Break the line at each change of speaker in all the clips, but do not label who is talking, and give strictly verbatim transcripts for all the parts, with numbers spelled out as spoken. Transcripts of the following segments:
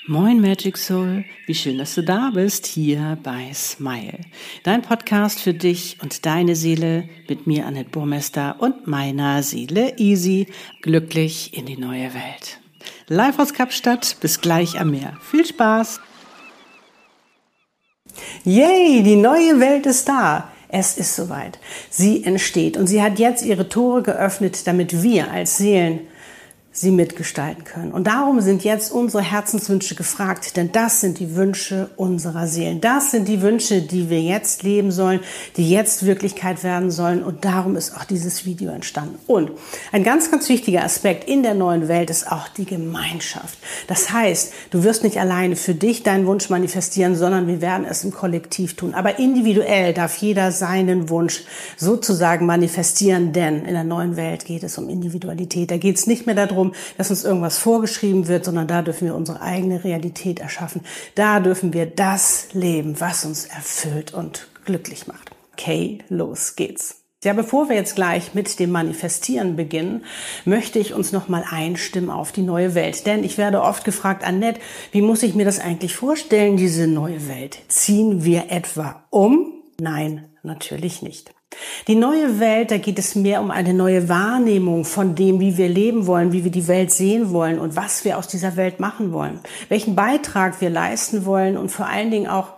Moin Magic Soul, wie schön, dass du da bist, hier bei Smile. Dein Podcast für dich und deine Seele mit mir, Annette Burmester, und meiner Seele Easy, glücklich in die neue Welt. Live aus Kapstadt, bis gleich am Meer. Viel Spaß! Yay, die neue Welt ist da. Es ist soweit. Sie entsteht und sie hat jetzt ihre Tore geöffnet, damit wir als Seelen sie mitgestalten können. Und darum sind jetzt unsere Herzenswünsche gefragt, denn das sind die Wünsche unserer Seelen. Das sind die Wünsche, die wir jetzt leben sollen, die jetzt Wirklichkeit werden sollen. Und darum ist auch dieses Video entstanden. Und ein ganz, ganz wichtiger Aspekt in der neuen Welt ist auch die Gemeinschaft. Das heißt, du wirst nicht alleine für dich deinen Wunsch manifestieren, sondern wir werden es im Kollektiv tun. Aber individuell darf jeder seinen Wunsch sozusagen manifestieren, denn in der neuen Welt geht es um Individualität. Da geht es nicht mehr darum, dass uns irgendwas vorgeschrieben wird, sondern da dürfen wir unsere eigene Realität erschaffen. Da dürfen wir das leben, was uns erfüllt und glücklich macht. Okay, los geht's. Ja, bevor wir jetzt gleich mit dem Manifestieren beginnen, möchte ich uns nochmal einstimmen auf die neue Welt. Denn ich werde oft gefragt, Annette, wie muss ich mir das eigentlich vorstellen, diese neue Welt? Ziehen wir etwa um? Nein, natürlich nicht. Die neue Welt, da geht es mehr um eine neue Wahrnehmung von dem, wie wir leben wollen, wie wir die Welt sehen wollen und was wir aus dieser Welt machen wollen, welchen Beitrag wir leisten wollen und vor allen Dingen auch,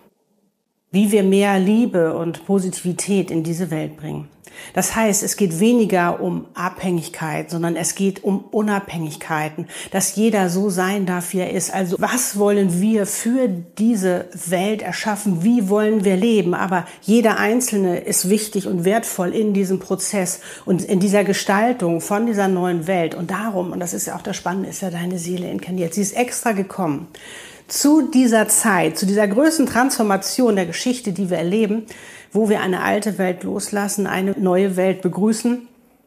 wie wir mehr Liebe und Positivität in diese Welt bringen. Das heißt, es geht weniger um Abhängigkeit, sondern es geht um Unabhängigkeiten, dass jeder so sein darf, wie er ist. Also was wollen wir für diese Welt erschaffen? Wie wollen wir leben? Aber jeder Einzelne ist wichtig und wertvoll in diesem Prozess und in dieser Gestaltung von dieser neuen Welt. Und darum, und das ist ja auch das Spannende, ist ja deine Seele inkarniert. Sie ist extra gekommen zu dieser Zeit, zu dieser größten Transformation der Geschichte, die wir erleben, wo wir eine alte Welt loslassen, eine neue Welt begrüßen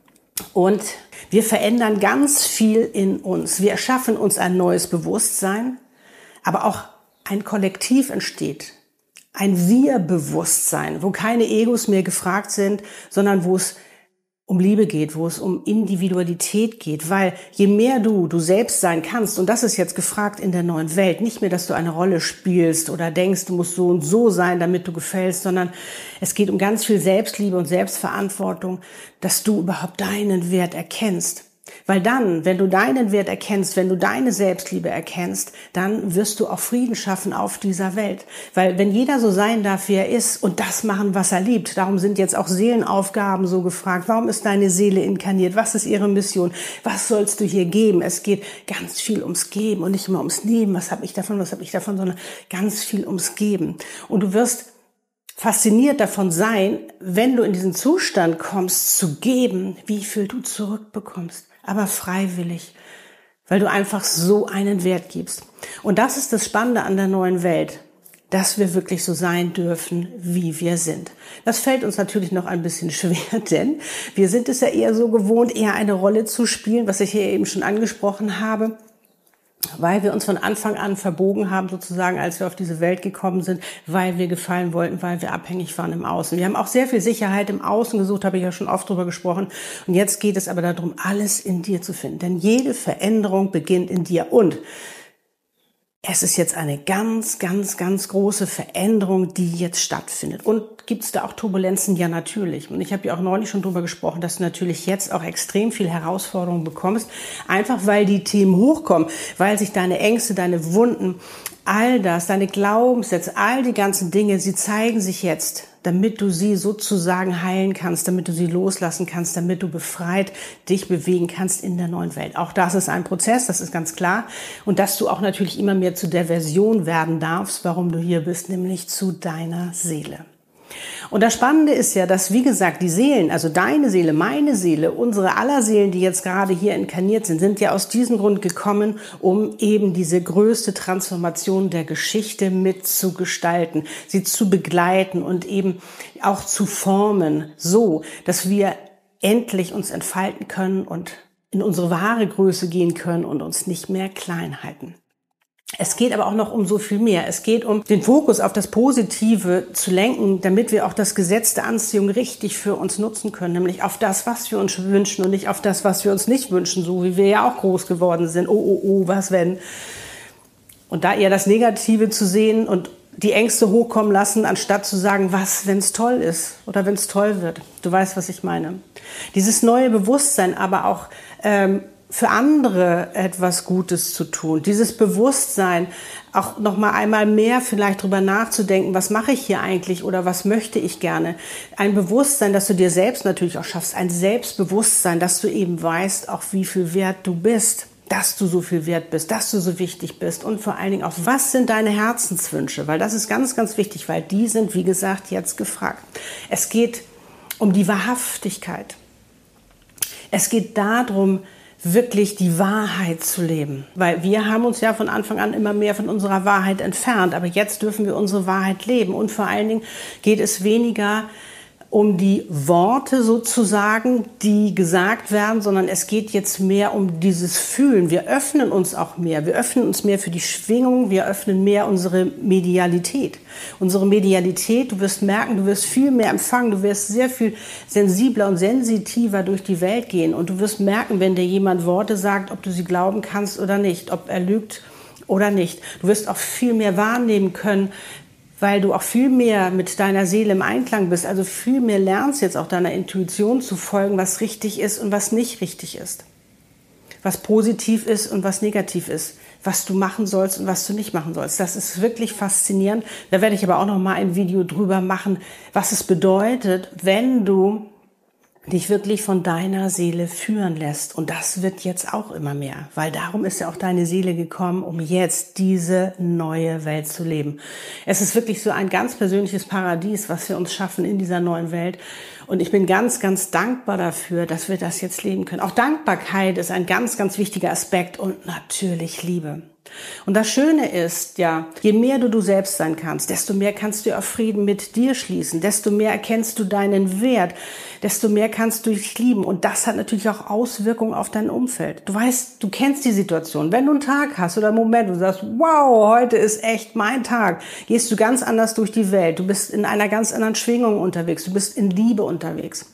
und wir verändern ganz viel in uns. Wir erschaffen uns ein neues Bewusstsein, aber auch ein Kollektiv entsteht, ein Wir-Bewusstsein, wo keine Egos mehr gefragt sind, sondern wo es um Liebe geht, wo es um Individualität geht, weil je mehr du du selbst sein kannst, und das ist jetzt gefragt in der neuen Welt, nicht mehr, dass du eine Rolle spielst oder denkst, du musst so und so sein, damit du gefällst, sondern es geht um ganz viel Selbstliebe und Selbstverantwortung, dass du überhaupt deinen Wert erkennst. Weil dann, wenn du deinen Wert erkennst, wenn du deine Selbstliebe erkennst, dann wirst du auch Frieden schaffen auf dieser Welt. Weil wenn jeder so sein darf, wie er ist und das machen, was er liebt, darum sind jetzt auch Seelenaufgaben so gefragt. Warum ist deine Seele inkarniert? Was ist ihre Mission? Was sollst du hier geben? Es geht ganz viel ums Geben und nicht immer ums Nehmen. Was habe ich davon, was habe ich davon, sondern ganz viel ums Geben. Und du wirst fasziniert davon sein, wenn du in diesen Zustand kommst, zu geben, wie viel du zurückbekommst. Aber freiwillig, weil du einfach so einen Wert gibst. Und das ist das Spannende an der neuen Welt, dass wir wirklich so sein dürfen, wie wir sind. Das fällt uns natürlich noch ein bisschen schwer, denn wir sind es ja eher so gewohnt, eher eine Rolle zu spielen, was ich hier eben schon angesprochen habe, weil wir uns von Anfang an verbogen haben, sozusagen, als wir auf diese Welt gekommen sind, weil wir gefallen wollten, weil wir abhängig waren im Außen. Wir haben auch sehr viel Sicherheit im Außen gesucht, habe ich ja schon oft drüber gesprochen. Und jetzt geht es aber darum, alles in dir zu finden. Denn jede Veränderung beginnt in dir. Und es ist jetzt eine ganz, ganz, ganz große Veränderung, die jetzt stattfindet. Und gibt es da auch Turbulenzen? Ja, natürlich. Und ich habe ja auch neulich schon drüber gesprochen, dass du natürlich jetzt auch extrem viel Herausforderungen bekommst, einfach weil die Themen hochkommen, weil sich deine Ängste, deine Wunden, all das, deine Glaubenssätze, all die ganzen Dinge, sie zeigen sich jetzt, damit du sie sozusagen heilen kannst, damit du sie loslassen kannst, damit du befreit dich bewegen kannst in der neuen Welt. Auch das ist ein Prozess, das ist ganz klar. Und dass du auch natürlich immer mehr zu der Version werden darfst, warum du hier bist, nämlich zu deiner Seele. Und das Spannende ist ja, dass, wie gesagt, die Seelen, also deine Seele, meine Seele, unsere aller Seelen, die jetzt gerade hier inkarniert sind, sind ja aus diesem Grund gekommen, um eben diese größte Transformation der Geschichte mitzugestalten, sie zu begleiten und eben auch zu formen, so, dass wir endlich uns entfalten können und in unsere wahre Größe gehen können und uns nicht mehr klein halten. Es geht aber auch noch um so viel mehr. Es geht um den Fokus auf das Positive zu lenken, damit wir auch das Gesetz der Anziehung richtig für uns nutzen können, nämlich auf das, was wir uns wünschen und nicht auf das, was wir uns nicht wünschen, so wie wir ja auch groß geworden sind. Oh, oh, oh, was wenn? Und da eher das Negative zu sehen und die Ängste hochkommen lassen, anstatt zu sagen, was, wenn es toll ist oder wenn es toll wird. Du weißt, was ich meine. Dieses neue Bewusstsein, aber auch ähm, für andere etwas Gutes zu tun. Dieses Bewusstsein, auch noch mal einmal mehr vielleicht drüber nachzudenken, was mache ich hier eigentlich oder was möchte ich gerne. Ein Bewusstsein, dass du dir selbst natürlich auch schaffst, ein Selbstbewusstsein, dass du eben weißt, auch wie viel wert du bist, dass du so viel wert bist, dass du so wichtig bist und vor allen Dingen auch, was sind deine Herzenswünsche, weil das ist ganz, ganz wichtig, weil die sind, wie gesagt, jetzt gefragt. Es geht um die Wahrhaftigkeit. Es geht darum, wirklich die Wahrheit zu leben. Weil wir haben uns ja von Anfang an immer mehr von unserer Wahrheit entfernt. Aber jetzt dürfen wir unsere Wahrheit leben. Und vor allen Dingen geht es weniger um die Worte sozusagen, die gesagt werden, sondern es geht jetzt mehr um dieses Fühlen. Wir öffnen uns auch mehr. Wir öffnen uns mehr für die Schwingung. Wir öffnen mehr unsere Medialität. Unsere Medialität, du wirst merken, du wirst viel mehr empfangen. Du wirst sehr viel sensibler und sensitiver durch die Welt gehen. Und du wirst merken, wenn dir jemand Worte sagt, ob du sie glauben kannst oder nicht, ob er lügt oder nicht. Du wirst auch viel mehr wahrnehmen können, weil du auch viel mehr mit deiner Seele im Einklang bist, also viel mehr lernst jetzt auch deiner Intuition zu folgen, was richtig ist und was nicht richtig ist, was positiv ist und was negativ ist, was du machen sollst und was du nicht machen sollst. Das ist wirklich faszinierend. Da werde ich aber auch noch mal ein Video drüber machen, was es bedeutet, wenn du dich wirklich von deiner Seele führen lässt. Und das wird jetzt auch immer mehr, weil darum ist ja auch deine Seele gekommen, um jetzt diese neue Welt zu leben. Es ist wirklich so ein ganz persönliches Paradies, was wir uns schaffen in dieser neuen Welt. Und ich bin ganz, ganz dankbar dafür, dass wir das jetzt leben können. Auch Dankbarkeit ist ein ganz, ganz wichtiger Aspekt und natürlich Liebe. Und das Schöne ist, ja, je mehr du du selbst sein kannst, desto mehr kannst du auf Frieden mit dir schließen, desto mehr erkennst du deinen Wert, desto mehr kannst du dich lieben. Und das hat natürlich auch Auswirkungen auf dein Umfeld. Du weißt, du kennst die Situation. Wenn du einen Tag hast oder einen Moment, du sagst, wow, heute ist echt mein Tag, gehst du ganz anders durch die Welt. Du bist in einer ganz anderen Schwingung unterwegs. Du bist in Liebe unterwegs.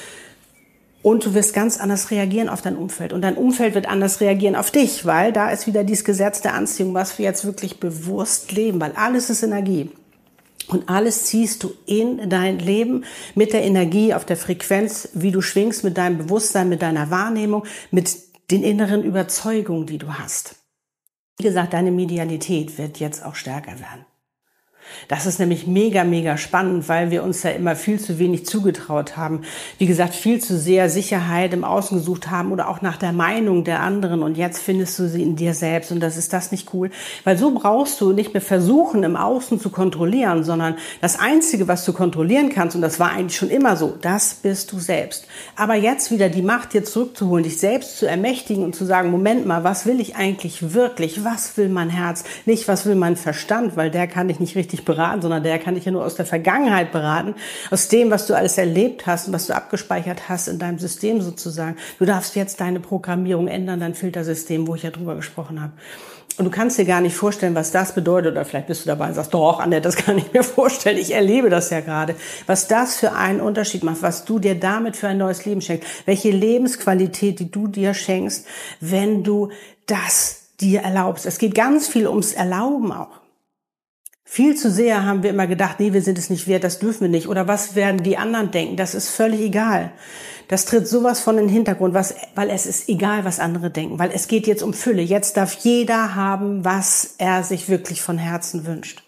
Und du wirst ganz anders reagieren auf dein Umfeld. Und dein Umfeld wird anders reagieren auf dich, weil da ist wieder dieses Gesetz der Anziehung, was wir jetzt wirklich bewusst leben, weil alles ist Energie. Und alles ziehst du in dein Leben mit der Energie, auf der Frequenz, wie du schwingst, mit deinem Bewusstsein, mit deiner Wahrnehmung, mit den inneren Überzeugungen, die du hast. Wie gesagt, deine Medialität wird jetzt auch stärker werden. Das ist nämlich mega, mega spannend, weil wir uns ja immer viel zu wenig zugetraut haben. Wie gesagt, viel zu sehr Sicherheit im Außen gesucht haben oder auch nach der Meinung der anderen. Und jetzt findest du sie in dir selbst. Und das ist das nicht cool. Weil so brauchst du nicht mehr versuchen, im Außen zu kontrollieren, sondern das Einzige, was du kontrollieren kannst, und das war eigentlich schon immer so, das bist du selbst. Aber jetzt wieder die Macht dir zurückzuholen, dich selbst zu ermächtigen und zu sagen, Moment mal, was will ich eigentlich wirklich? Was will mein Herz? Nicht, was will mein Verstand? Weil der kann dich nicht richtig beraten, sondern der kann dich ja nur aus der Vergangenheit beraten, aus dem, was du alles erlebt hast und was du abgespeichert hast in deinem System sozusagen. Du darfst jetzt deine Programmierung ändern, dein Filtersystem, wo ich ja drüber gesprochen habe. Und du kannst dir gar nicht vorstellen, was das bedeutet, oder vielleicht bist du dabei und sagst, doch, Annette, das kann ich mir vorstellen, ich erlebe das ja gerade. Was das für einen Unterschied macht, was du dir damit für ein neues Leben schenkst, welche Lebensqualität, die du dir schenkst, wenn du das dir erlaubst. Es geht ganz viel ums Erlauben auch. Viel zu sehr haben wir immer gedacht, nee, wir sind es nicht wert, das dürfen wir nicht. Oder was werden die anderen denken? Das ist völlig egal. Das tritt sowas von in den Hintergrund, was, weil es ist egal, was andere denken. Weil es geht jetzt um Fülle. Jetzt darf jeder haben, was er sich wirklich von Herzen wünscht.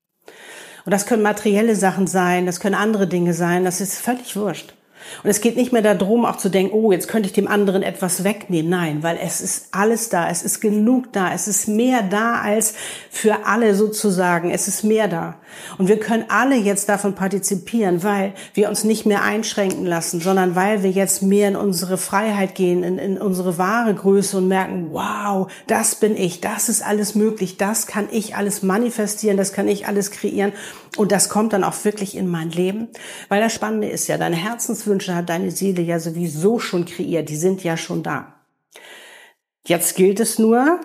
Und das können materielle Sachen sein, das können andere Dinge sein, das ist völlig wurscht. Und es geht nicht mehr darum, auch zu denken, oh, jetzt könnte ich dem anderen etwas wegnehmen. Nein, weil es ist alles da, es ist genug da, es ist mehr da als für alle sozusagen, es ist mehr da. Und wir können alle jetzt davon partizipieren, weil wir uns nicht mehr einschränken lassen, sondern weil wir jetzt mehr in unsere Freiheit gehen, in, in unsere wahre Größe und merken, wow, das bin ich, das ist alles möglich, das kann ich alles manifestieren, das kann ich alles kreieren. Und das kommt dann auch wirklich in mein Leben. Weil das Spannende ist ja, deine Herzenswünsche hat deine Seele ja sowieso schon kreiert. Die sind ja schon da. Jetzt gilt es nur,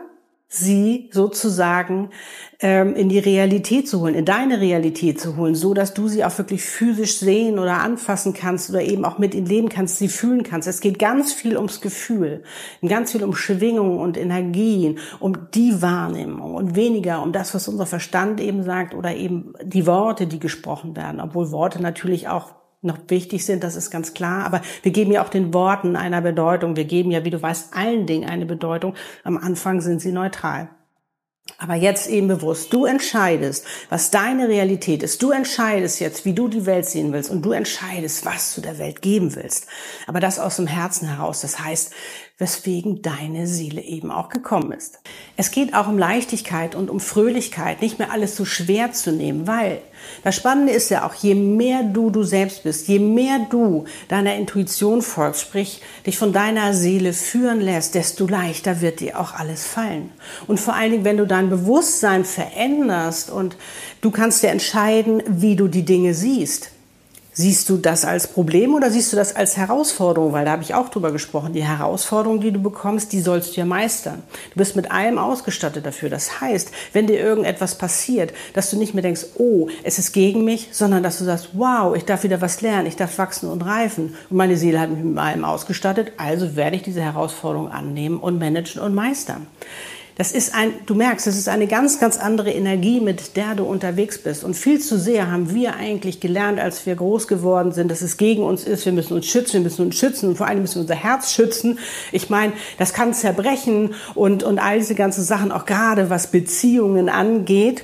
sie sozusagen ähm, in die Realität zu holen, in deine Realität zu holen, so dass du sie auch wirklich physisch sehen oder anfassen kannst oder eben auch mit ihnen leben kannst, sie fühlen kannst. Es geht ganz viel ums Gefühl, ganz viel um Schwingungen und Energien, um die Wahrnehmung und weniger um das, was unser Verstand eben sagt oder eben die Worte, die gesprochen werden, obwohl Worte natürlich auch noch wichtig sind, das ist ganz klar, aber wir geben ja auch den Worten einer Bedeutung, wir geben ja, wie du weißt, allen Dingen eine Bedeutung, am Anfang sind sie neutral. Aber jetzt eben bewusst, du entscheidest, was deine Realität ist. Du entscheidest jetzt, wie du die Welt sehen willst und du entscheidest, was du der Welt geben willst. Aber das aus dem Herzen heraus, das heißt, weswegen deine Seele eben auch gekommen ist. Es geht auch um Leichtigkeit und um Fröhlichkeit, nicht mehr alles so schwer zu nehmen, weil das Spannende ist ja auch, je mehr du du selbst bist, je mehr du deiner Intuition folgst, sprich dich von deiner Seele führen lässt, desto leichter wird dir auch alles fallen. Und vor allen Dingen, wenn du dein Bewusstsein veränderst und du kannst dir entscheiden, wie du die Dinge siehst. Siehst du das als Problem oder siehst du das als Herausforderung? Weil da habe ich auch drüber gesprochen. Die Herausforderung, die du bekommst, die sollst du ja meistern. Du bist mit allem ausgestattet dafür. Das heißt, wenn dir irgendetwas passiert, dass du nicht mehr denkst, oh, es ist gegen mich, sondern dass du sagst, wow, ich darf wieder was lernen, ich darf wachsen und reifen. Und meine Seele hat mich mit allem ausgestattet, also werde ich diese Herausforderung annehmen und managen und meistern. Das ist ein, du merkst, das ist eine ganz, ganz andere Energie, mit der du unterwegs bist. Und viel zu sehr haben wir eigentlich gelernt, als wir groß geworden sind, dass es gegen uns ist. Wir müssen uns schützen, wir müssen uns schützen und vor allem müssen wir unser Herz schützen. Ich meine, das kann zerbrechen und, und all diese ganzen Sachen, auch gerade was Beziehungen angeht.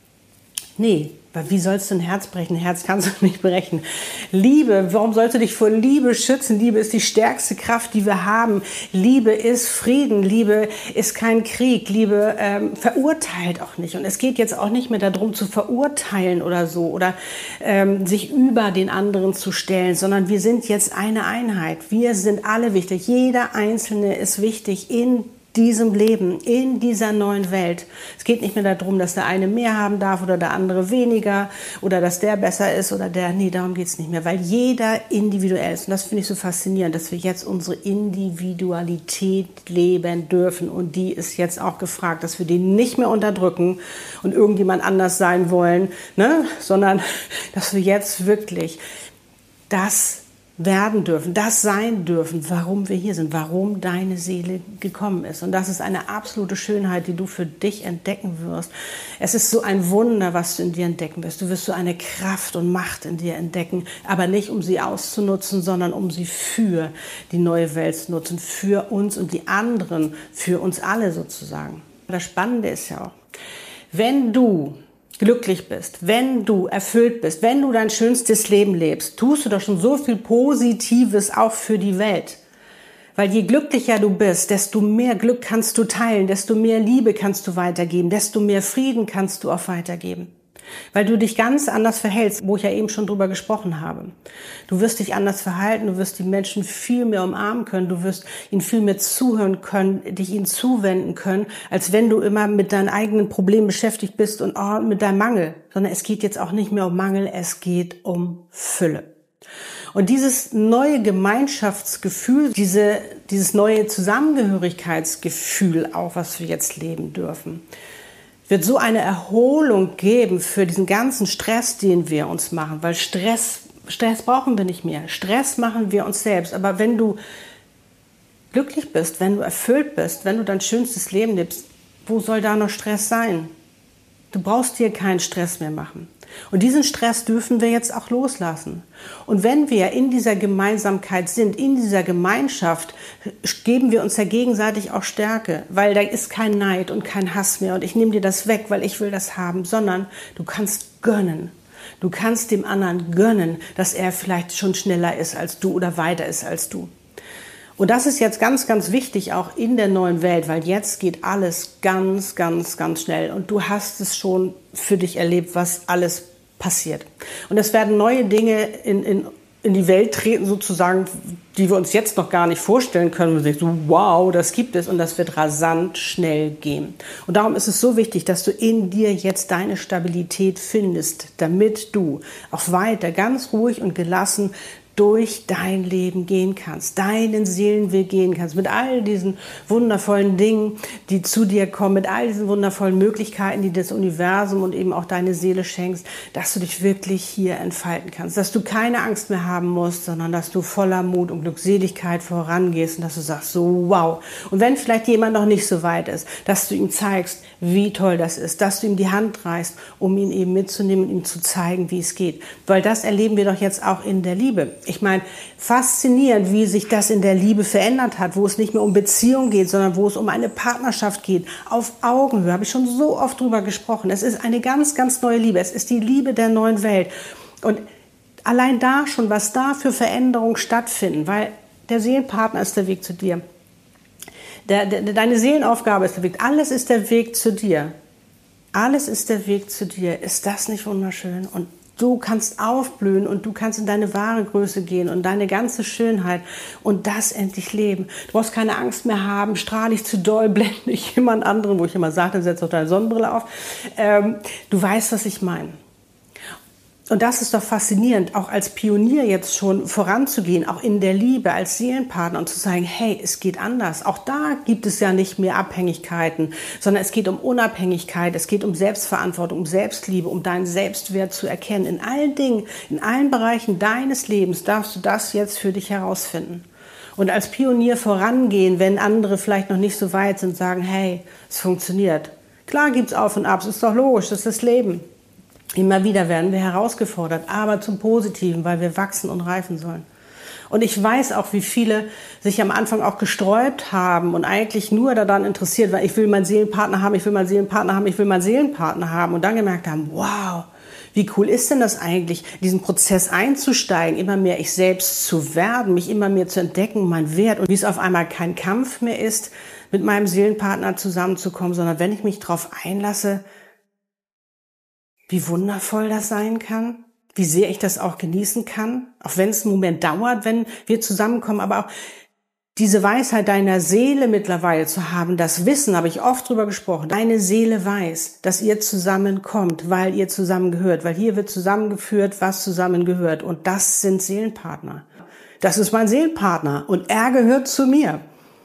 Nee. Weil wie sollst du ein Herz brechen? Ein Herz kannst du nicht brechen. Liebe, warum sollst du dich vor Liebe schützen? Liebe ist die stärkste Kraft, die wir haben. Liebe ist Frieden. Liebe ist kein Krieg. Liebe ähm, verurteilt auch nicht. Und es geht jetzt auch nicht mehr darum, zu verurteilen oder so oder ähm, sich über den anderen zu stellen, sondern wir sind jetzt eine Einheit. Wir sind alle wichtig. Jeder Einzelne ist wichtig in diesem Leben, in dieser neuen Welt. Es geht nicht mehr darum, dass der eine mehr haben darf oder der andere weniger oder dass der besser ist oder der, nee, darum geht's nicht mehr, weil jeder individuell ist. Und das finde ich so faszinierend, dass wir jetzt unsere Individualität leben dürfen und die ist jetzt auch gefragt, dass wir die nicht mehr unterdrücken und irgendjemand anders sein wollen, ne? Sondern dass wir jetzt wirklich das werden dürfen, das sein dürfen, warum wir hier sind, warum deine Seele gekommen ist. Und das ist eine absolute Schönheit, die du für dich entdecken wirst. Es ist so ein Wunder, was du in dir entdecken wirst. Du wirst so eine Kraft und Macht in dir entdecken, aber nicht, um sie auszunutzen, sondern um sie für die neue Welt zu nutzen, für uns und die anderen, für uns alle sozusagen. Das Spannende ist ja auch, wenn du glücklich bist, wenn du erfüllt bist, wenn du dein schönstes Leben lebst, tust du doch schon so viel Positives auch für die Welt. Weil je glücklicher du bist, desto mehr Glück kannst du teilen, desto mehr Liebe kannst du weitergeben, desto mehr Frieden kannst du auch weitergeben. Weil du dich ganz anders verhältst, wo ich ja eben schon drüber gesprochen habe. Du wirst dich anders verhalten, du wirst die Menschen viel mehr umarmen können, du wirst ihnen viel mehr zuhören können, dich ihnen zuwenden können, als wenn du immer mit deinen eigenen Problemen beschäftigt bist und oh, mit deinem Mangel. Sondern es geht jetzt auch nicht mehr um Mangel, es geht um Fülle. Und dieses neue Gemeinschaftsgefühl, diese, dieses neue Zusammengehörigkeitsgefühl auch, was wir jetzt leben dürfen, wird so eine Erholung geben für diesen ganzen Stress, den wir uns machen. Weil Stress, Stress brauchen wir nicht mehr. Stress machen wir uns selbst. Aber wenn du glücklich bist, wenn du erfüllt bist, wenn du dein schönstes Leben lebst, wo soll da noch Stress sein? Du brauchst dir keinen Stress mehr machen. Und diesen Stress dürfen wir jetzt auch loslassen. Und wenn wir in dieser Gemeinsamkeit sind, in dieser Gemeinschaft, geben wir uns ja gegenseitig auch Stärke, weil da ist kein Neid und kein Hass mehr und ich nehme dir das weg, weil ich will das haben, sondern du kannst gönnen. Du kannst dem anderen gönnen, dass er vielleicht schon schneller ist als du oder weiter ist als du. Und das ist jetzt ganz, ganz wichtig auch in der neuen Welt, weil jetzt geht alles ganz, ganz, ganz schnell. Und du hast es schon für dich erlebt, was alles passiert. Und es werden neue Dinge in, in, in die Welt treten sozusagen, die wir uns jetzt noch gar nicht vorstellen können. Wir denken so, wow, das gibt es und das wird rasant schnell gehen. Und darum ist es so wichtig, dass du in dir jetzt deine Stabilität findest, damit du auch weiter ganz ruhig und gelassen durch dein Leben gehen kannst, deinen Seelenweg gehen kannst, mit all diesen wundervollen Dingen, die zu dir kommen, mit all diesen wundervollen Möglichkeiten, die das Universum und eben auch deine Seele schenkst, dass du dich wirklich hier entfalten kannst, dass du keine Angst mehr haben musst, sondern dass du voller Mut und Glückseligkeit vorangehst und dass du sagst, so wow. Und wenn vielleicht jemand noch nicht so weit ist, dass du ihm zeigst, wie toll das ist, dass du ihm die Hand reichst, um ihn eben mitzunehmen und ihm zu zeigen, wie es geht. Weil das erleben wir doch jetzt auch in der Liebe. Ich meine, faszinierend, wie sich das in der Liebe verändert hat, wo es nicht mehr um Beziehung geht, sondern wo es um eine Partnerschaft geht. Auf Augenhöhe, habe ich schon so oft drüber gesprochen. Es ist eine ganz, ganz neue Liebe. Es ist die Liebe der neuen Welt. Und allein da schon, was da für Veränderungen stattfinden, weil der Seelenpartner ist der Weg zu dir. Der, der, deine Seelenaufgabe ist der Weg. Alles ist der Weg zu dir. Alles ist der Weg zu dir. Ist das nicht wunderschön? Und du kannst aufblühen und du kannst in deine wahre Größe gehen und deine ganze Schönheit und das endlich leben. Du brauchst keine Angst mehr haben, strahle ich zu doll, blende ich jemand anderen, wo ich immer sagte, setz doch deine Sonnenbrille auf. Ähm, du weißt, was ich meine. Und das ist doch faszinierend, auch als Pionier jetzt schon voranzugehen, auch in der Liebe als Seelenpartner und zu sagen, hey, es geht anders. Auch da gibt es ja nicht mehr Abhängigkeiten, sondern es geht um Unabhängigkeit, es geht um Selbstverantwortung, um Selbstliebe, um deinen Selbstwert zu erkennen. In allen Dingen, in allen Bereichen deines Lebens darfst du das jetzt für dich herausfinden. Und als Pionier vorangehen, wenn andere vielleicht noch nicht so weit sind, sagen, hey, es funktioniert. Klar gibt's Auf und Abs, ist doch logisch, das ist das Leben. Immer wieder werden wir herausgefordert, aber zum Positiven, weil wir wachsen und reifen sollen. Und ich weiß auch, wie viele sich am Anfang auch gesträubt haben und eigentlich nur daran interessiert, weil ich will meinen Seelenpartner haben, ich will meinen Seelenpartner haben, ich will meinen Seelenpartner haben und dann gemerkt haben, wow, wie cool ist denn das eigentlich, diesen Prozess einzusteigen, immer mehr ich selbst zu werden, mich immer mehr zu entdecken, mein Wert und wie es auf einmal kein Kampf mehr ist, mit meinem Seelenpartner zusammenzukommen, sondern wenn ich mich darauf einlasse, wie wundervoll das sein kann, wie sehr ich das auch genießen kann, auch wenn es einen Moment dauert, wenn wir zusammenkommen, aber auch diese Weisheit deiner Seele mittlerweile zu haben, das Wissen, habe ich oft drüber gesprochen, deine Seele weiß, dass ihr zusammenkommt, weil ihr zusammengehört, weil hier wird zusammengeführt, was zusammengehört und das sind Seelenpartner. Das ist mein Seelenpartner und er gehört zu mir.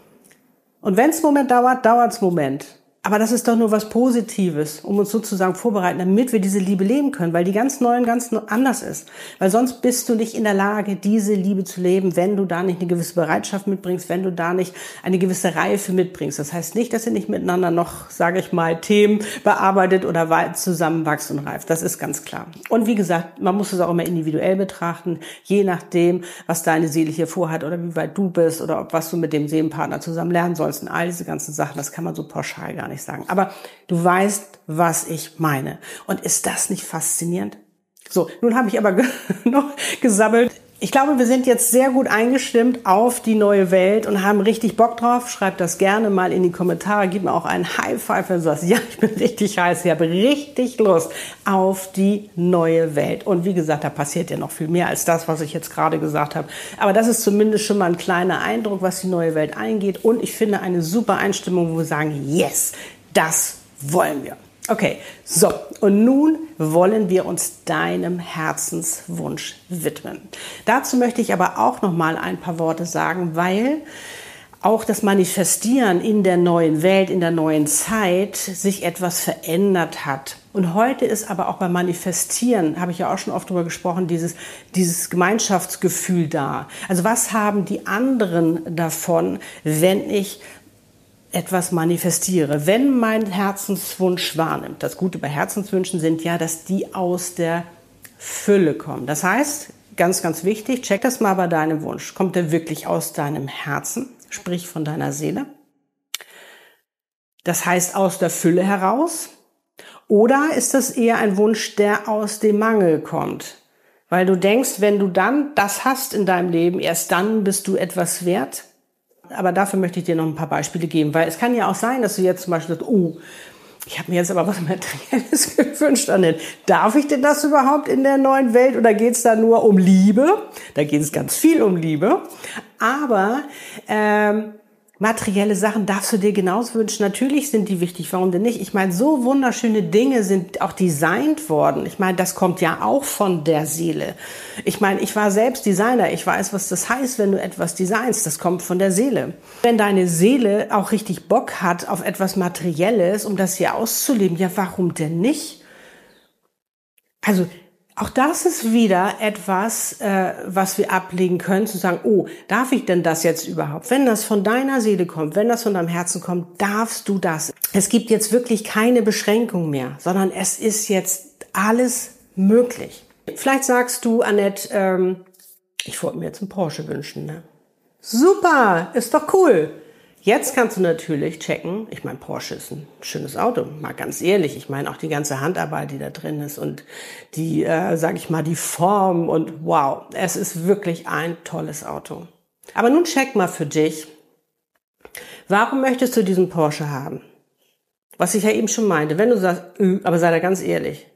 Und wenn es einen Moment dauert, dauert es einen Moment. Aber das ist doch nur was Positives, um uns sozusagen vorbereiten, damit wir diese Liebe leben können, weil die ganz neu und ganz anders ist. Weil sonst bist du nicht in der Lage, diese Liebe zu leben, wenn du da nicht eine gewisse Bereitschaft mitbringst, wenn du da nicht eine gewisse Reife mitbringst. Das heißt nicht, dass ihr nicht miteinander noch, sage ich mal, Themen bearbeitet oder zusammenwachst und reift. Das ist ganz klar. Und wie gesagt, man muss es auch immer individuell betrachten, je nachdem, was deine Seele hier vorhat oder wie weit du bist oder ob was du mit dem Seelenpartner zusammen lernen sollst. Und all diese ganzen Sachen, das kann man so pauschal gar nicht sagen. Aber du weißt, was ich meine. Und ist das nicht faszinierend? So, nun habe ich aber noch gesammelt. Ich glaube, wir sind jetzt sehr gut eingestimmt auf die neue Welt und haben richtig Bock drauf. Schreibt das gerne mal in die Kommentare. Gib mir auch einen High Five, wenn du sagst, ja, ich bin richtig heiß. Ich habe richtig Lust auf die neue Welt. Und wie gesagt, da passiert ja noch viel mehr als das, was ich jetzt gerade gesagt habe. Aber das ist zumindest schon mal ein kleiner Eindruck, was die neue Welt eingeht. Und ich finde eine super Einstimmung, wo wir sagen, yes, das wollen wir. Okay, so, und nun wollen wir uns deinem Herzenswunsch widmen. Dazu möchte ich aber auch noch mal ein paar Worte sagen, weil auch das Manifestieren in der neuen Welt, in der neuen Zeit sich etwas verändert hat. Und heute ist aber auch beim Manifestieren, habe ich ja auch schon oft drüber gesprochen, dieses, dieses Gemeinschaftsgefühl da. Also was haben die anderen davon, wenn ich etwas manifestiere, wenn mein Herzenswunsch wahrnimmt. Das Gute bei Herzenswünschen sind ja, dass die aus der Fülle kommen. Das heißt, ganz, ganz wichtig, check das mal bei deinem Wunsch. Kommt der wirklich aus deinem Herzen, sprich von deiner Seele? Das heißt, aus der Fülle heraus? Oder ist das eher ein Wunsch, der aus dem Mangel kommt? Weil du denkst, wenn du dann das hast in deinem Leben, erst dann bist du etwas wert? Aber dafür möchte ich dir noch ein paar Beispiele geben, weil es kann ja auch sein, dass du jetzt zum Beispiel sagst, oh, ich habe mir jetzt aber was Materielles gewünscht. Annette. Darf ich denn das überhaupt in der neuen Welt oder geht es da nur um Liebe? Da geht es ganz viel um Liebe. Aber ähm, Materielle Sachen darfst du dir genauso wünschen. Natürlich sind die wichtig, warum denn nicht? Ich meine, so wunderschöne Dinge sind auch designt worden. Ich meine, das kommt ja auch von der Seele. Ich meine, ich war selbst Designer. Ich weiß, was das heißt, wenn du etwas designst. Das kommt von der Seele. Wenn deine Seele auch richtig Bock hat auf etwas Materielles, um das hier auszuleben, ja, warum denn nicht? Also, auch das ist wieder etwas, äh, was wir ablegen können, zu sagen, oh, darf ich denn das jetzt überhaupt? Wenn das von deiner Seele kommt, wenn das von deinem Herzen kommt, darfst du das. Es gibt jetzt wirklich keine Beschränkung mehr, sondern es ist jetzt alles möglich. Vielleicht sagst du, Annette, ähm, ich wollte mir jetzt einen Porsche wünschen. Ne? Super, ist doch cool. Jetzt kannst du natürlich checken, ich meine, Porsche ist ein schönes Auto, mal ganz ehrlich. Ich meine auch die ganze Handarbeit, die da drin ist und die, äh, sag ich mal, die Form und wow, es ist wirklich ein tolles Auto. Aber nun check mal für dich, warum möchtest du diesen Porsche haben? Was ich ja eben schon meinte, wenn du sagst, äh, aber sei da ganz ehrlich,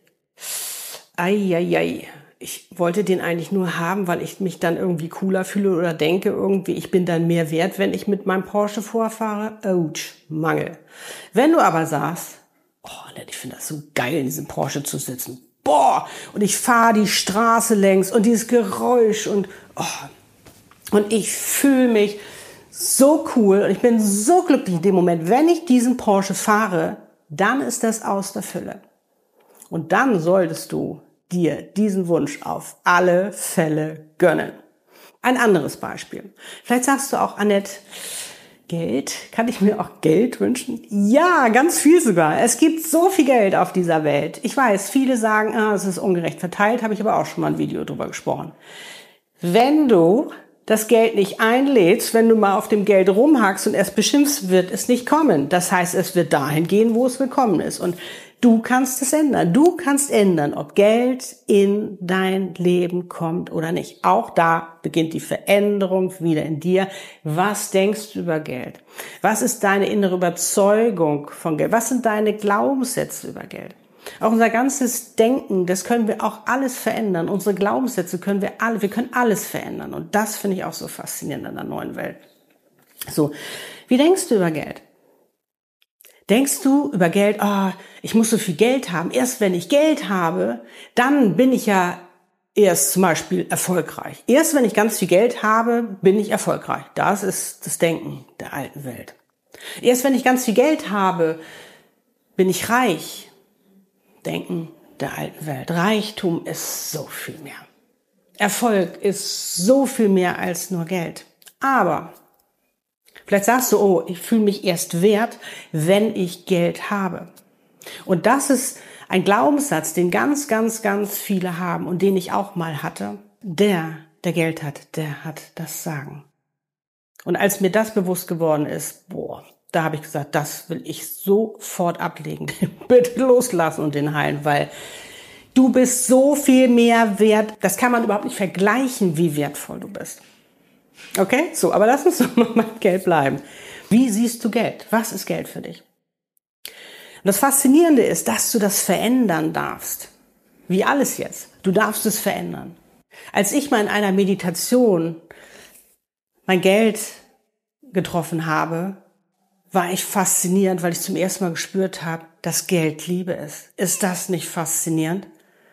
ei, ei, ei. Ich wollte den eigentlich nur haben, weil ich mich dann irgendwie cooler fühle oder denke irgendwie, ich bin dann mehr wert, wenn ich mit meinem Porsche vorfahre. Autsch, Mangel. Wenn du aber sagst, oh, ich finde das so geil, in diesem Porsche zu sitzen. Boah, und ich fahre die Straße längs und dieses Geräusch und oh, und ich fühle mich so cool und ich bin so glücklich in dem Moment, wenn ich diesen Porsche fahre, dann ist das aus der Fülle. Und dann solltest du dir diesen Wunsch auf alle Fälle gönnen. Ein anderes Beispiel. Vielleicht sagst du auch, Annette, Geld? Kann ich mir auch Geld wünschen? Ja, ganz viel sogar. Es gibt so viel Geld auf dieser Welt. Ich weiß, viele sagen, ah, es ist ungerecht verteilt, habe ich aber auch schon mal ein Video drüber gesprochen. Wenn du das Geld nicht einlädst, wenn du mal auf dem Geld rumhackst und es beschimpfst, wird es nicht kommen. Das heißt, es wird dahin gehen, wo es gekommen ist. Und du kannst es ändern. Du kannst ändern, ob Geld in dein Leben kommt oder nicht. Auch da beginnt die Veränderung wieder in dir. Was denkst du über Geld? Was ist deine innere Überzeugung von Geld? Was sind deine Glaubenssätze über Geld? Auch unser ganzes Denken, das können wir auch alles verändern. Unsere Glaubenssätze können wir alle, wir können alles verändern. Und das finde ich auch so faszinierend in der neuen Welt. So, wie denkst du über Geld? Denkst du über Geld, oh, ich muss so viel Geld haben. Erst wenn ich Geld habe, dann bin ich ja erst zum Beispiel erfolgreich. Erst wenn ich ganz viel Geld habe, bin ich erfolgreich. Das ist das Denken der alten Welt. Erst wenn ich ganz viel Geld habe, bin ich reich. Denken der alten Welt. Reichtum ist so viel mehr. Erfolg ist so viel mehr als nur Geld. Aber vielleicht sagst du, oh, ich fühle mich erst wert, wenn ich Geld habe. Und das ist ein Glaubenssatz, den ganz, ganz, ganz viele haben und den ich auch mal hatte. Der, der Geld hat, der hat das Sagen. Und als mir das bewusst geworden ist, boah, da habe ich gesagt, das will ich sofort ablegen. Bitte loslassen und den heilen, weil du bist so viel mehr wert. Das kann man überhaupt nicht vergleichen, wie wertvoll du bist. Okay, so, aber lass uns doch mal mit Geld bleiben. Wie siehst du Geld? Was ist Geld für dich? Und das Faszinierende ist, dass du das verändern darfst. Wie alles jetzt. Du darfst es verändern. Als ich mal in einer Meditation mein Geld getroffen habe, war ich faszinierend, weil ich zum ersten Mal gespürt habe, dass Geld Liebe ist. Ist das nicht faszinierend?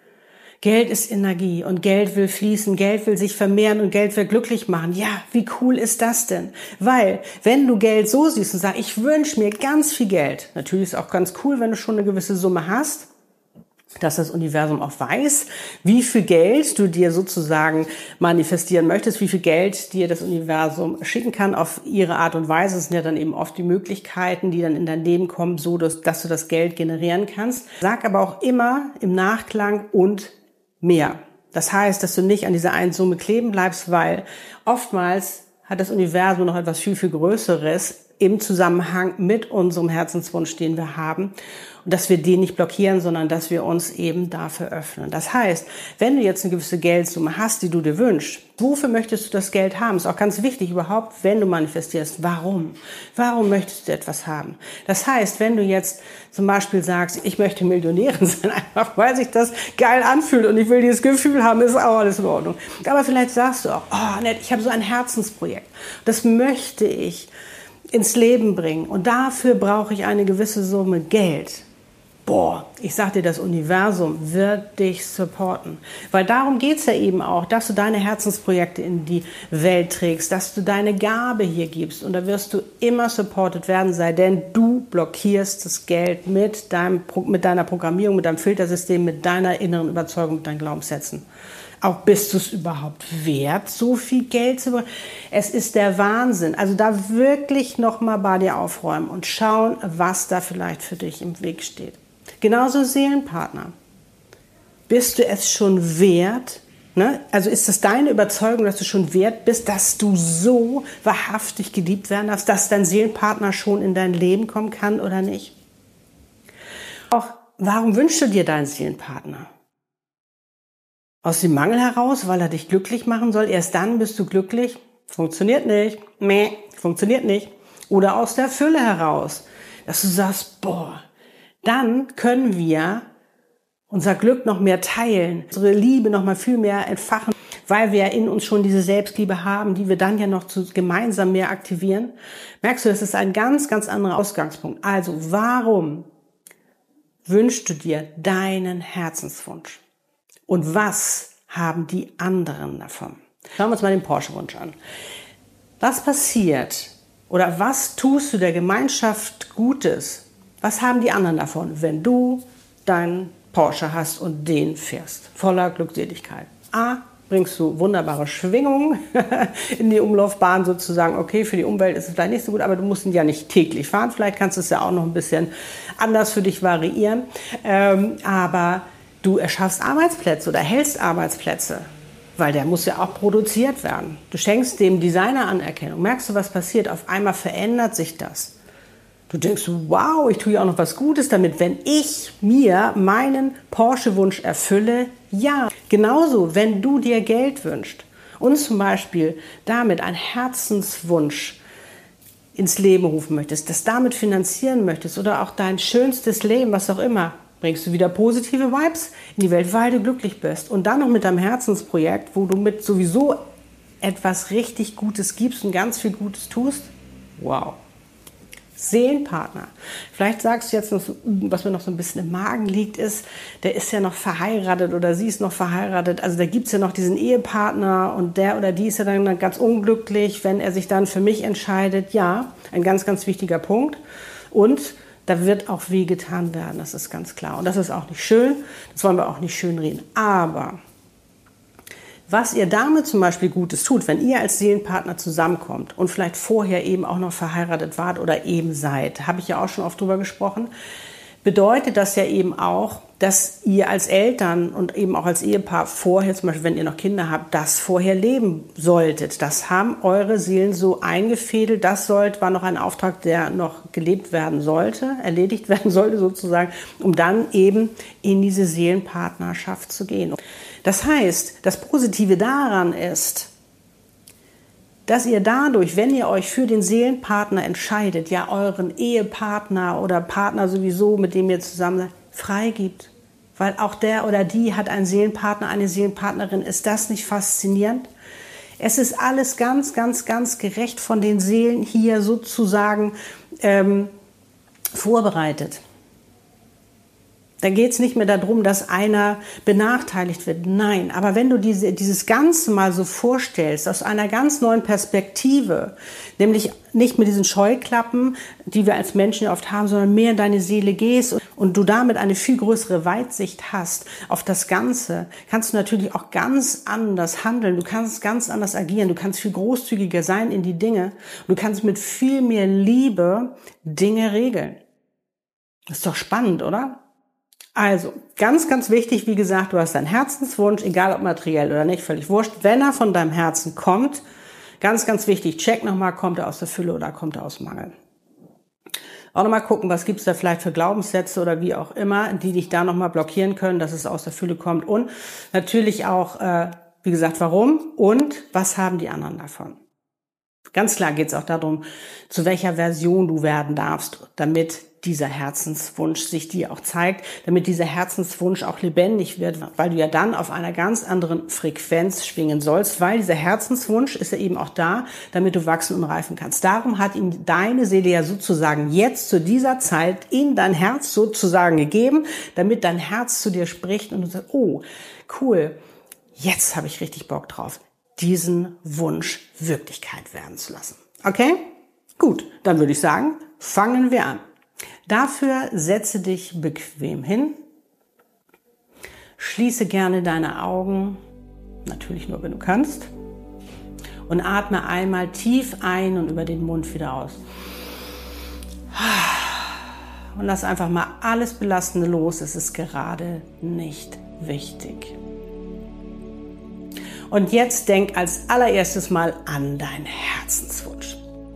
Geld ist Energie und Geld will fließen, Geld will sich vermehren und Geld will glücklich machen. Ja, wie cool ist das denn? Weil, wenn du Geld so siehst und sagst, ich wünsche mir ganz viel Geld, natürlich ist es auch ganz cool, wenn du schon eine gewisse Summe hast, dass das Universum auch weiß, wie viel Geld du dir sozusagen manifestieren möchtest, wie viel Geld dir das Universum schicken kann auf ihre Art und Weise. Das sind ja dann eben oft die Möglichkeiten, die dann in dein Leben kommen, so dass, dass du das Geld generieren kannst. Sag aber auch immer im Nachklang und mehr. Das heißt, dass du nicht an dieser einen Summe kleben bleibst, weil oftmals hat das Universum noch etwas viel, viel Größeres im Zusammenhang mit unserem Herzenswunsch, den wir haben. Und dass wir den nicht blockieren, sondern dass wir uns eben dafür öffnen. Das heißt, wenn du jetzt eine gewisse Geldsumme hast, die du dir wünschst, wofür möchtest du das Geld haben? Ist auch ganz wichtig überhaupt, wenn du manifestierst. Warum? Warum möchtest du etwas haben? Das heißt, wenn du jetzt zum Beispiel sagst, ich möchte Millionärin sein, einfach weil sich das geil anfühlt und ich will dieses Gefühl haben, ist auch alles in Ordnung. Aber vielleicht sagst du auch, oh, Annette, ich habe so ein Herzensprojekt. Das möchte ich ins Leben bringen. Und dafür brauche ich eine gewisse Summe Geld. Boah, ich sag dir, das Universum wird dich supporten. Weil darum geht's ja eben auch, dass du deine Herzensprojekte in die Welt trägst, dass du deine Gabe hier gibst. Und da wirst du immer supported werden, sei denn du blockierst das Geld mit, deinem, mit deiner Programmierung, mit deinem Filtersystem, mit deiner inneren Überzeugung, mit deinen Glaubenssätzen. Auch bist du es überhaupt wert, so viel Geld zu bekommen? Es ist der Wahnsinn. Also da wirklich nochmal bei dir aufräumen und schauen, was da vielleicht für dich im Weg steht. Genauso Seelenpartner. Bist du es schon wert? Ne? Also ist es deine Überzeugung, dass du schon wert bist, dass du so wahrhaftig geliebt werden darfst, dass dein Seelenpartner schon in dein Leben kommen kann oder nicht? Auch warum wünschst du dir deinen Seelenpartner? Aus dem Mangel heraus, weil er dich glücklich machen soll? Erst dann bist du glücklich? Funktioniert nicht. Meh, funktioniert nicht. Oder aus der Fülle heraus, dass du sagst, boah, dann können wir unser Glück noch mehr teilen, unsere Liebe noch mal viel mehr entfachen, weil wir in uns schon diese Selbstliebe haben, die wir dann ja noch zu, gemeinsam mehr aktivieren. Merkst du, das ist ein ganz, ganz anderer Ausgangspunkt. Also, warum wünschst du dir deinen Herzenswunsch? Und was haben die anderen davon? Schauen wir uns mal den Porsche-Wunsch an. Was passiert oder was tust du der Gemeinschaft Gutes? Was haben die anderen davon, wenn du deinen Porsche hast und den fährst? Voller Glückseligkeit. A, bringst du wunderbare Schwingungen in die Umlaufbahn sozusagen. Okay, für die Umwelt ist es vielleicht nicht so gut, aber du musst ihn ja nicht täglich fahren. Vielleicht kannst du es ja auch noch ein bisschen anders für dich variieren. Ähm, aber du erschaffst Arbeitsplätze oder hältst Arbeitsplätze, weil der muss ja auch produziert werden. Du schenkst dem Designer Anerkennung. Merkst du, was passiert? Auf einmal verändert sich das. Du denkst, wow, ich tue ja auch noch was Gutes damit, wenn ich mir meinen Porsche-Wunsch erfülle. Ja, genauso, wenn du dir Geld wünschst und zum Beispiel damit einen Herzenswunsch ins Leben rufen möchtest, das damit finanzieren möchtest oder auch dein schönstes Leben, was auch immer, bringst du wieder positive Vibes in die Welt, weil du glücklich bist. Und dann noch mit deinem Herzensprojekt, wo du mit sowieso etwas richtig Gutes gibst und ganz viel Gutes tust. Wow. Seelenpartner. Vielleicht sagst du jetzt noch, was mir noch so ein bisschen im Magen liegt, ist, der ist ja noch verheiratet oder sie ist noch verheiratet. Also da gibt's ja noch diesen Ehepartner und der oder die ist ja dann ganz unglücklich, wenn er sich dann für mich entscheidet. Ja, ein ganz, ganz wichtiger Punkt. Und da wird auch weh getan werden, das ist ganz klar. Und das ist auch nicht schön, das wollen wir auch nicht schönreden. Aber was ihr damit zum Beispiel Gutes tut, wenn ihr als Seelenpartner zusammenkommt und vielleicht vorher eben auch noch verheiratet wart oder eben seid, habe ich ja auch schon oft drüber gesprochen, bedeutet das ja eben auch, dass ihr als Eltern und eben auch als Ehepaar vorher, zum Beispiel wenn ihr noch Kinder habt, das vorher leben solltet. Das haben eure Seelen so eingefädelt. Das sollte, war noch ein Auftrag, der noch gelebt werden sollte, erledigt werden sollte sozusagen, um dann eben in diese Seelenpartnerschaft zu gehen. Das heißt, das Positive daran ist, dass ihr dadurch, wenn ihr euch für den Seelenpartner entscheidet, ja euren Ehepartner oder Partner sowieso, mit dem ihr zusammen seid, freigibt. Weil auch der oder die hat einen Seelenpartner, eine Seelenpartnerin. Ist das nicht faszinierend? Es ist alles ganz, ganz, ganz gerecht von den Seelen hier sozusagen ähm, vorbereitet. Da geht es nicht mehr darum, dass einer benachteiligt wird. Nein, aber wenn du diese, dieses Ganze mal so vorstellst, aus einer ganz neuen Perspektive, nämlich nicht mit diesen Scheuklappen, die wir als Menschen ja oft haben, sondern mehr in deine Seele gehst und du damit eine viel größere Weitsicht hast auf das Ganze, kannst du natürlich auch ganz anders handeln. Du kannst ganz anders agieren. Du kannst viel großzügiger sein in die Dinge. Du kannst mit viel mehr Liebe Dinge regeln. Das ist doch spannend, oder? Also, ganz, ganz wichtig, wie gesagt, du hast deinen Herzenswunsch, egal ob materiell oder nicht, völlig wurscht. Wenn er von deinem Herzen kommt, ganz, ganz wichtig, check nochmal, kommt er aus der Fülle oder kommt er aus Mangel. Auch nochmal gucken, was gibt's da vielleicht für Glaubenssätze oder wie auch immer, die dich da nochmal blockieren können, dass es aus der Fülle kommt. Und natürlich auch, äh, wie gesagt, warum und was haben die anderen davon. Ganz klar geht es auch darum, zu welcher Version du werden darfst, damit dieser Herzenswunsch sich dir auch zeigt, damit dieser Herzenswunsch auch lebendig wird, weil du ja dann auf einer ganz anderen Frequenz schwingen sollst, weil dieser Herzenswunsch ist ja eben auch da, damit du wachsen und reifen kannst. Darum hat ihm deine Seele ja sozusagen jetzt zu dieser Zeit in dein Herz sozusagen gegeben, damit dein Herz zu dir spricht und du sagst, oh, cool, jetzt habe ich richtig Bock drauf, diesen Wunsch Wirklichkeit werden zu lassen. Okay? Gut, dann würde ich sagen, fangen wir an. Dafür setze dich bequem hin, schließe gerne deine Augen, natürlich nur, wenn du kannst, und atme einmal tief ein und über den Mund wieder aus. Und lass einfach mal alles Belastende los, es ist gerade nicht wichtig. Und jetzt denk als allererstes mal an deinen Herzenswunsch.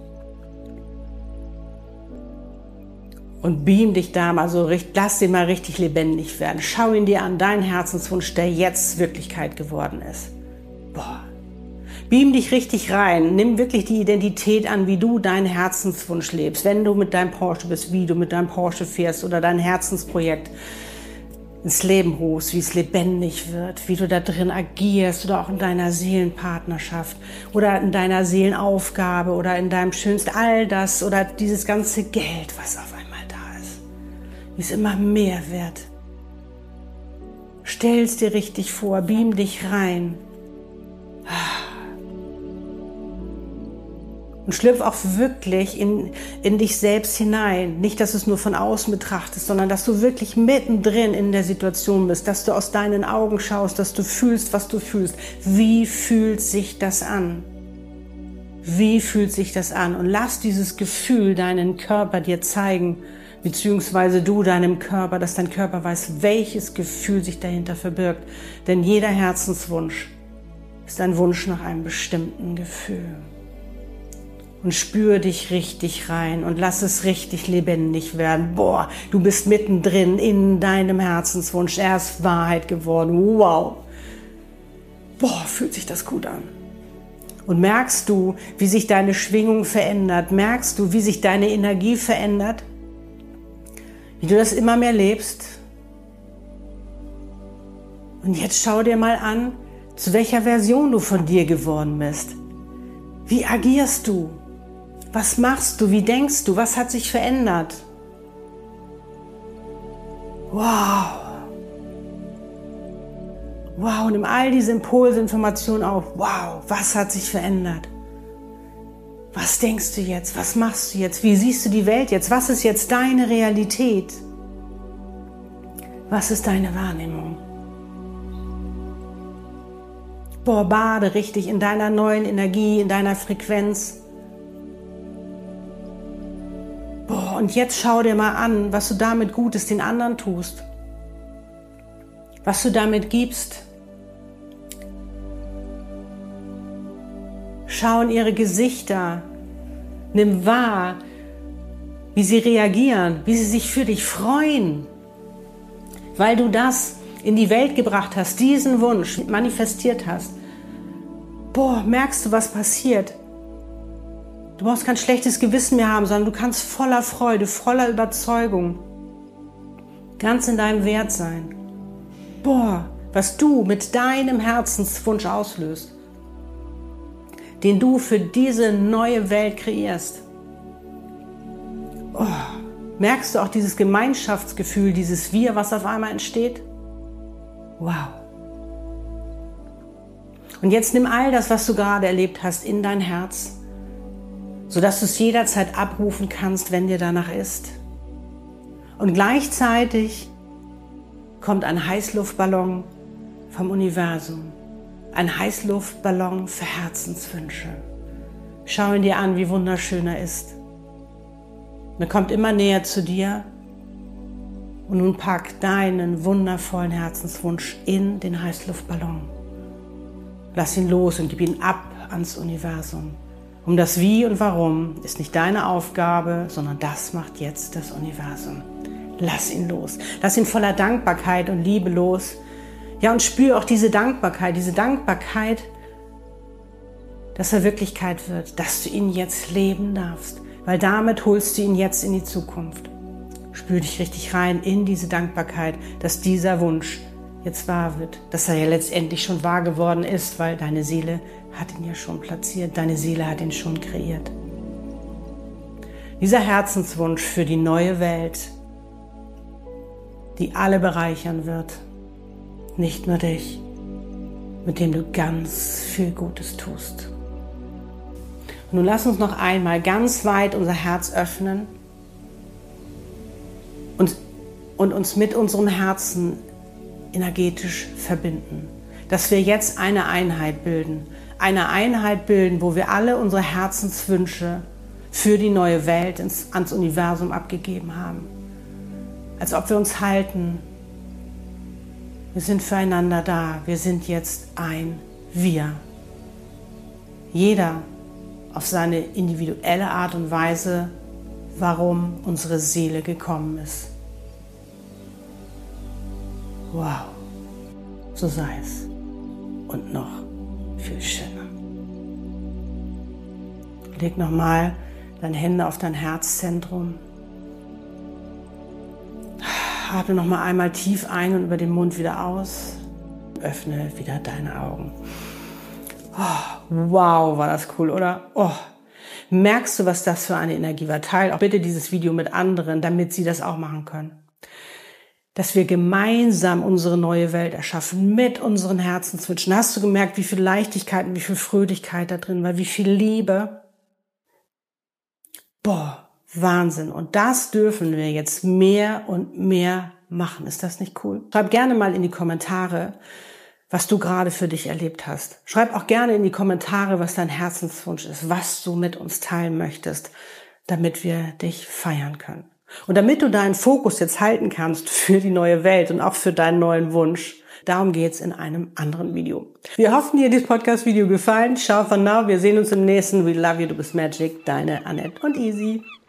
Und beam dich da mal so, lass den mal richtig lebendig werden. Schau ihn dir an, deinen Herzenswunsch, der jetzt Wirklichkeit geworden ist. Boah. Beam dich richtig rein. Nimm wirklich die Identität an, wie du deinen Herzenswunsch lebst. Wenn du mit deinem Porsche bist, wie du mit deinem Porsche fährst oder dein Herzensprojekt ins Leben rufst, wie es lebendig wird, wie du da drin agierst oder auch in deiner Seelenpartnerschaft oder in deiner Seelenaufgabe oder in deinem schönsten, all das oder dieses ganze Geld, was auf einmal da ist, wie es immer mehr wird. Stell's dir richtig vor, beam dich rein. Und schlüpf auch wirklich in, in dich selbst hinein. Nicht, dass du es nur von außen betrachtest, sondern dass du wirklich mittendrin in der Situation bist, dass du aus deinen Augen schaust, dass du fühlst, was du fühlst. Wie fühlt sich das an? Wie fühlt sich das an? Und lass dieses Gefühl deinen Körper dir zeigen, beziehungsweise du deinem Körper, dass dein Körper weiß, welches Gefühl sich dahinter verbirgt. Denn jeder Herzenswunsch ist ein Wunsch nach einem bestimmten Gefühl. Und spür dich richtig rein und lass es richtig lebendig werden. Boah, du bist mittendrin in deinem Herzenswunsch. Er ist Wahrheit geworden. Wow. Boah, fühlt sich das gut an. Und merkst du, wie sich deine Schwingung verändert? Merkst du, wie sich deine Energie verändert? Wie du das immer mehr lebst? Und jetzt schau dir mal an, zu welcher Version du von dir geworden bist. Wie agierst du? Was machst du? Wie denkst du? Was hat sich verändert? Wow. Wow, nimm all diese Impulse, Informationen auf. Wow, was hat sich verändert? Was denkst du jetzt? Was machst du jetzt? Wie siehst du die Welt jetzt? Was ist jetzt deine Realität? Was ist deine Wahrnehmung? Boah, bade richtig in deiner neuen Energie, in deiner Frequenz. Boah, und jetzt schau dir mal an, was du damit Gutes den anderen tust. Was du damit gibst. Schau in ihre Gesichter. Nimm wahr, wie sie reagieren, wie sie sich für dich freuen. Weil du das in die Welt gebracht hast, diesen Wunsch manifestiert hast. Boah, merkst du, was passiert? Du brauchst kein schlechtes Gewissen mehr haben, sondern du kannst voller Freude, voller Überzeugung ganz in deinem Wert sein. Boah, was du mit deinem Herzenswunsch auslöst, den du für diese neue Welt kreierst. Oh, merkst du auch dieses Gemeinschaftsgefühl, dieses Wir, was auf einmal entsteht? Wow. Und jetzt nimm all das, was du gerade erlebt hast, in dein Herz, sodass du es jederzeit abrufen kannst, wenn dir danach ist. Und gleichzeitig kommt ein Heißluftballon vom Universum. Ein Heißluftballon für Herzenswünsche. Schau ihn dir an, wie wunderschön er ist. Und er kommt immer näher zu dir. Und nun pack deinen wundervollen Herzenswunsch in den Heißluftballon. Lass ihn los und gib ihn ab ans Universum. Um das Wie und Warum ist nicht deine Aufgabe, sondern das macht jetzt das Universum. Lass ihn los. Lass ihn voller Dankbarkeit und Liebe los. Ja, und spür auch diese Dankbarkeit, diese Dankbarkeit, dass er Wirklichkeit wird, dass du ihn jetzt leben darfst, weil damit holst du ihn jetzt in die Zukunft. Spür dich richtig rein in diese Dankbarkeit, dass dieser Wunsch jetzt wahr wird, dass er ja letztendlich schon wahr geworden ist, weil deine Seele hat ihn ja schon platziert, deine Seele hat ihn schon kreiert. Dieser Herzenswunsch für die neue Welt, die alle bereichern wird, nicht nur dich, mit dem du ganz viel Gutes tust. Und nun lass uns noch einmal ganz weit unser Herz öffnen und, und uns mit unserem Herzen energetisch verbinden. Dass wir jetzt eine Einheit bilden. Eine Einheit bilden, wo wir alle unsere Herzenswünsche für die neue Welt ins, ans Universum abgegeben haben. Als ob wir uns halten. Wir sind füreinander da. Wir sind jetzt ein Wir. Jeder auf seine individuelle Art und Weise, warum unsere Seele gekommen ist. Wow, so sei es. Und noch viel schöner. Leg nochmal deine Hände auf dein Herzzentrum. Atme nochmal einmal tief ein und über den Mund wieder aus. Öffne wieder deine Augen. Oh, wow, war das cool, oder? Oh, merkst du, was das für eine Energie war? Teil auch bitte dieses Video mit anderen, damit sie das auch machen können. Dass wir gemeinsam unsere neue Welt erschaffen mit unseren Herzenswünschen. Hast du gemerkt, wie viel Leichtigkeit und wie viel Fröhlichkeit da drin war, wie viel Liebe? Boah, Wahnsinn. Und das dürfen wir jetzt mehr und mehr machen. Ist das nicht cool? Schreib gerne mal in die Kommentare, was du gerade für dich erlebt hast. Schreib auch gerne in die Kommentare, was dein Herzenswunsch ist, was du mit uns teilen möchtest, damit wir dich feiern können. Und damit du deinen Fokus jetzt halten kannst für die neue Welt und auch für deinen neuen Wunsch, darum geht's in einem anderen Video. Wir hoffen, dir hat dieses Podcast-Video gefallen. Ciao for now, wir sehen uns im nächsten We Love You, du bist Magic, deine Annette und Easy.